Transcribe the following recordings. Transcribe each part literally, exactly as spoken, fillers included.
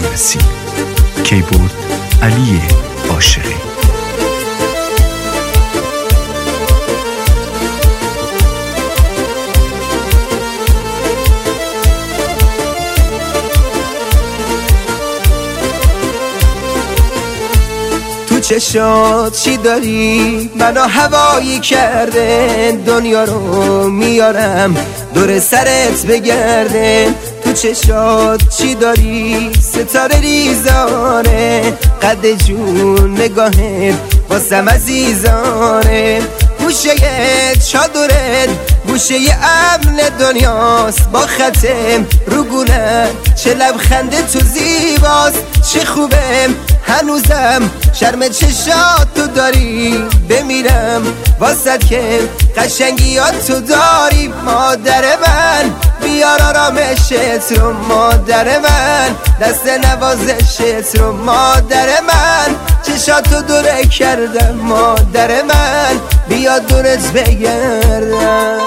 مهندسی. کیبورد علی عاشقی. چشات چی داری منو هوایی کرده، دنیا رو میارم دور سرت بگرده. تو چشات چی داری ستاره ریزانه، قد جون نگاهت واسم عزیزانه. گوشه چادرت گوشه امن دنیاست، با ختم رو گونه چه لبخنده تو زیباست. چه خوبه هنوزم شرم چشات تو داری، بمیرم واسد که قشنگیات تو داری. مادر من بیار آرامشت رو، مادر من دست نوازشت رو، مادر من چشاتو دوره کردم، مادر من بیا دورت بگردم.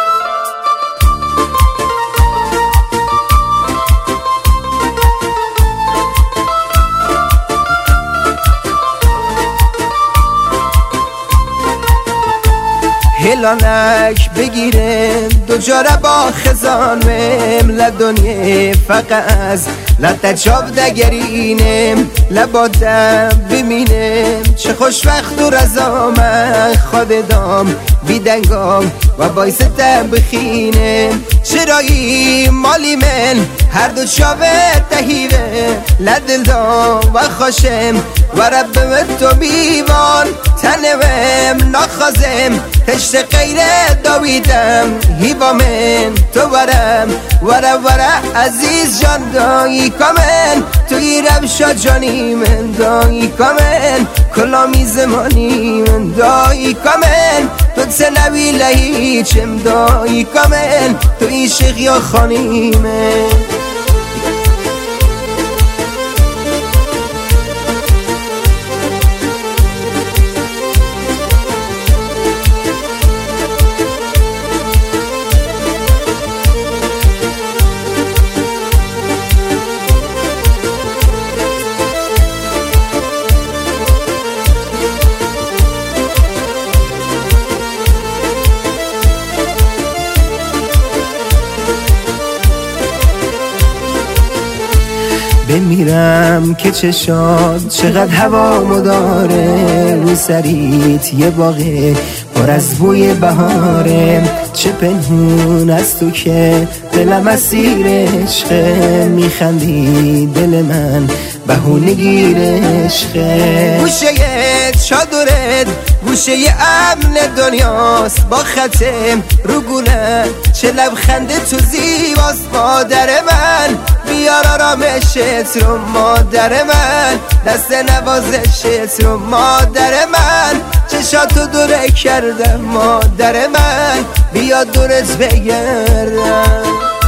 هلانک بگیرم دو جاره با خزانم، لدنیه فقط لطچاب دگرینم. لبادم ببینم چه خوشوقت و رزامن، خود دام بیدنگام و بایستم بخینم. چرایی مالی من هر دو چاوه تهیوه، لدل دام و خوشم و ربم تو بیوان. تنوم نخوازم تشت غیره داویدم، هیوا من تو ورم وره وره عزیز جان دایی کامن. توی ربشا جانی من دایی کامن، کلامی زمانی من دایی کامن. تو تنوی لهیچم دایی کامن، توی شیخ خانی من. بمیرم که چشات چقدر هوا مداره، رو سریت یه باغه پر از بوی بهاره. چه پنهون از تو که دلم اسیر عشقه، میخندی دل من بهونه گیر عشقه. گوشه چادرت گوشه امن دنیاست، با ختم رو گونه چه لبخنده تو زیباست. مادر من بیار آرامشت رو، مادر من دست نوازشت رو، مادر من چشاتو دوره کردم، مادر من بیا دورت بگردم.